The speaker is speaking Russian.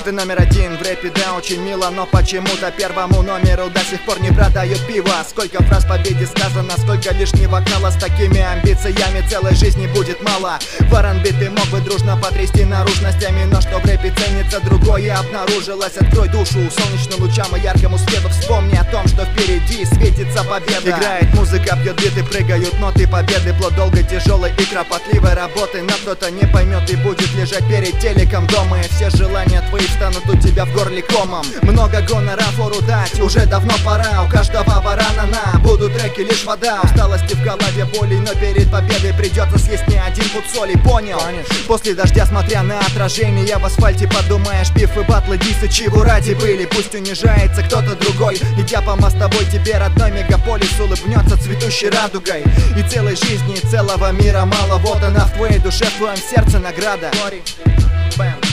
Ты номер один в рэпе, да, очень мило, но почему-то первому номеру до сих пор не продают пиво. Сколько фраз победе сказано, сколько лишнего кнала. С такими амбициями целой жизни будет мало. В R&B ты мог бы дружно потрясти наружностями, но что в рэпе ценится, другое обнаружилось. Открой душу солнечным лучам и яркому свету. Вспомни о том, что впереди светится победа. Играет музыка, бьет биты, прыгают ноты победы. Плод долгой, тяжелой и кропотливой работы. Но кто-то не поймет и будет лежать перед телеком дома, и все желания твои встанут у тебя в горле комом. Много гонора фору дать, уже давно пора. У каждого барана на будут треки лишь вода. Усталости в голове, боли, но перед победой придется съесть не один пуд соли, понял? После дождя, смотря на отражение в асфальте, подумаешь, биф и батлы, дисы чего ради были. Пусть унижается кто-то другой, идя по мостовой, тебе родной мегаполис улыбнется цветущей радугой. И целой жизни, и целого мира мало. Вот она в твоей душе, в твоем сердце награда. Бэм.